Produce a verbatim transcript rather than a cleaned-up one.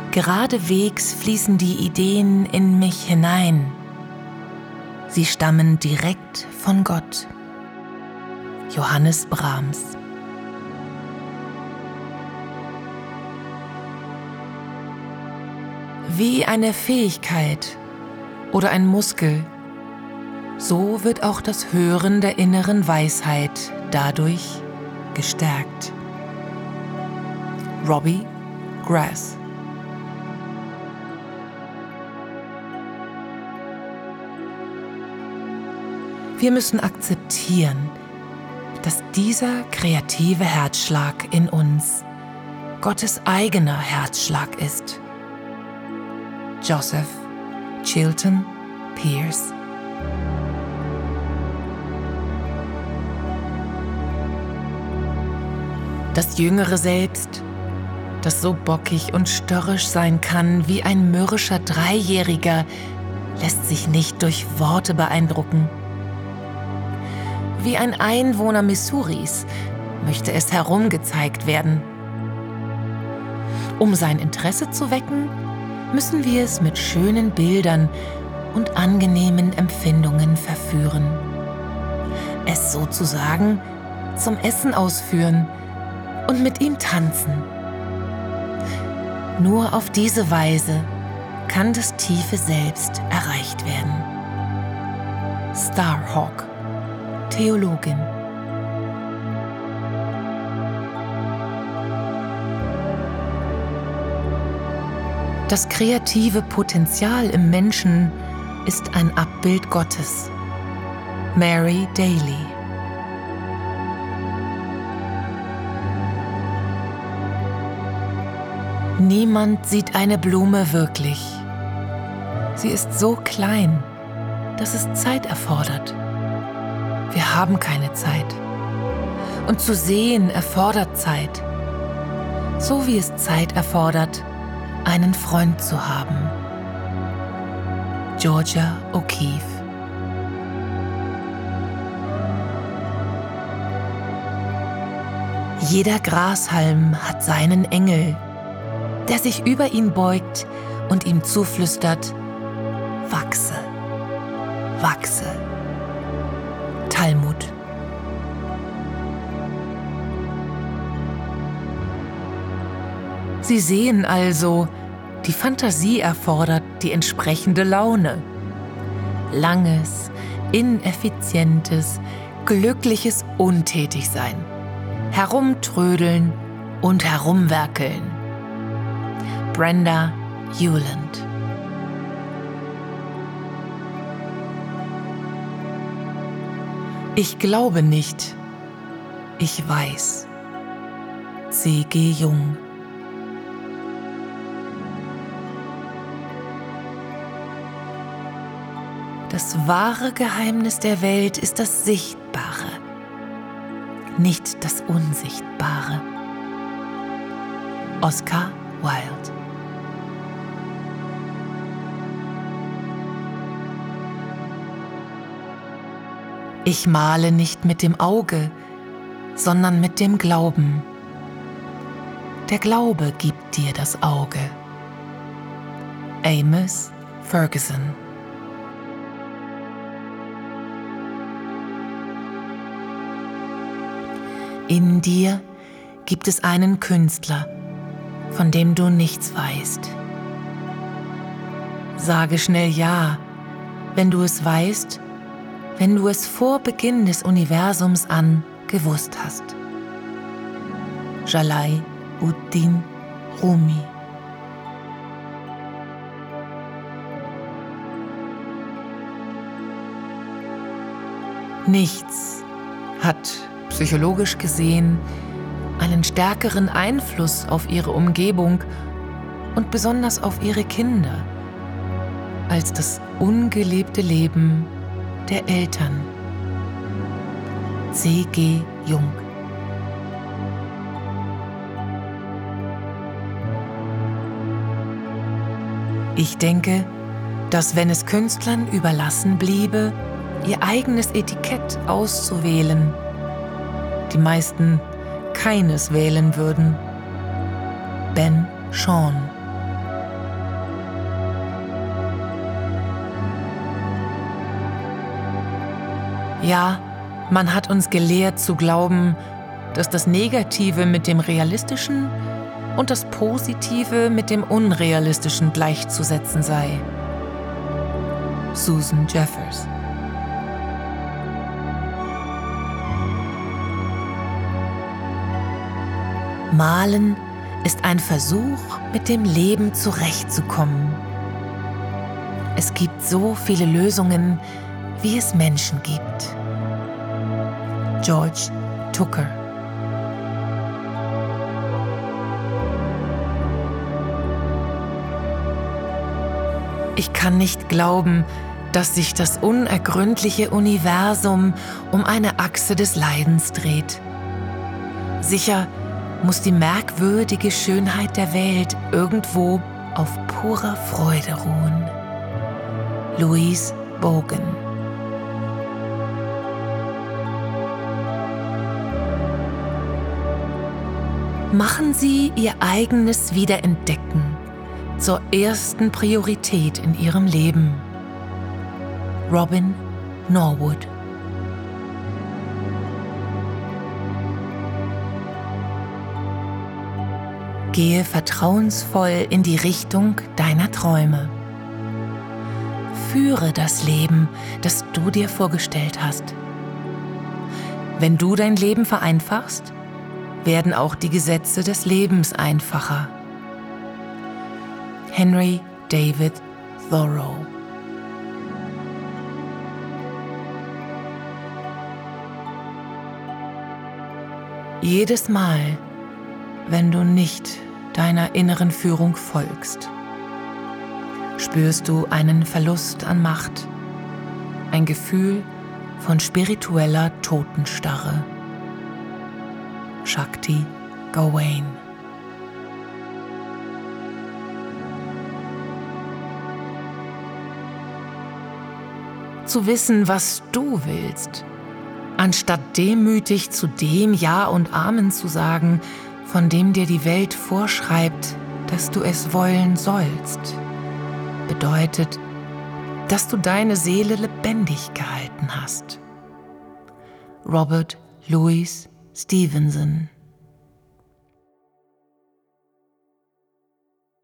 Geradewegs fließen die Ideen in mich hinein. Sie stammen direkt von Gott. Johannes Brahms. Wie eine Fähigkeit oder ein Muskel, so wird auch das Hören der inneren Weisheit dadurch gestärkt. Robbie Grass. Wir müssen akzeptieren, dass dieser kreative Herzschlag in uns Gottes eigener Herzschlag ist. Joseph Chilton Pearce. Das jüngere Selbst, das so bockig und störrisch sein kann wie ein mürrischer Dreijähriger, lässt sich nicht durch Worte beeindrucken. Wie ein Einwohner Missouris möchte es herumgezeigt werden. Um sein Interesse zu wecken, müssen wir es mit schönen Bildern und angenehmen Empfindungen verführen. Es sozusagen zum Essen ausführen und mit ihm tanzen. Nur auf diese Weise kann das tiefe Selbst erreicht werden. Starhawk, Theologin. Das kreative Potenzial im Menschen ist ein Abbild Gottes. Mary Daly. Niemand sieht eine Blume wirklich. Sie ist so klein, dass es Zeit erfordert. Wir haben keine Zeit. Und zu sehen erfordert Zeit. So wie es Zeit erfordert, einen Freund zu haben. Georgia O'Keeffe. Jeder Grashalm hat seinen Engel, der sich über ihn beugt und ihm zuflüstert: Wachse, wachse. Talmud. Sie sehen also, die Fantasie erfordert die entsprechende Laune. Langes, ineffizientes, glückliches Untätigsein. Herumtrödeln und herumwerkeln. Brenda Hewland. Ich glaube nicht, ich weiß. C G Jung. Das wahre Geheimnis der Welt ist das Sichtbare, nicht das Unsichtbare. Oscar Wilde. Ich male nicht mit dem Auge, sondern mit dem Glauben. Der Glaube gibt dir das Auge. Amos Ferguson. In dir gibt es einen Künstler, von dem du nichts weißt. Sage schnell Ja, wenn du es weißt, wenn du es vor Beginn des Universums an gewusst hast. Jalal ud-Din Rumi. Nichts hat, psychologisch gesehen, einen stärkeren Einfluss auf ihre Umgebung und besonders auf ihre Kinder als das ungelebte Leben der Eltern. C G Jung. Ich denke, dass wenn es Künstlern überlassen bliebe, ihr eigenes Etikett auszuwählen, die meisten keines wählen würden. Ben Shorn. Ja, man hat uns gelehrt zu glauben, dass das Negative mit dem Realistischen und das Positive mit dem Unrealistischen gleichzusetzen sei. Susan Jeffers. Malen ist ein Versuch, mit dem Leben zurechtzukommen. Es gibt so viele Lösungen, wie es Menschen gibt. George Tucker. Ich kann nicht glauben, dass sich das unergründliche Universum um eine Achse des Leidens dreht. Sicher muss die merkwürdige Schönheit der Welt irgendwo auf purer Freude ruhen. Louise Bogan. Machen Sie Ihr eigenes Wiederentdecken zur ersten Priorität in Ihrem Leben. Robin Norwood. Gehe vertrauensvoll in die Richtung deiner Träume. Führe das Leben, das du dir vorgestellt hast. Wenn du dein Leben vereinfachst, werden auch die Gesetze des Lebens einfacher. Henry David Thoreau. Jedes Mal, wenn du nicht deiner inneren Führung folgst, spürst du einen Verlust an Macht, ein Gefühl von spiritueller Totenstarre. Shakti Gawain. Zu wissen, was du willst, anstatt demütig zu dem Ja und Amen zu sagen, von dem dir die Welt vorschreibt, dass du es wollen sollst, bedeutet, dass du deine Seele lebendig gehalten hast. Robert Louis Stevenson.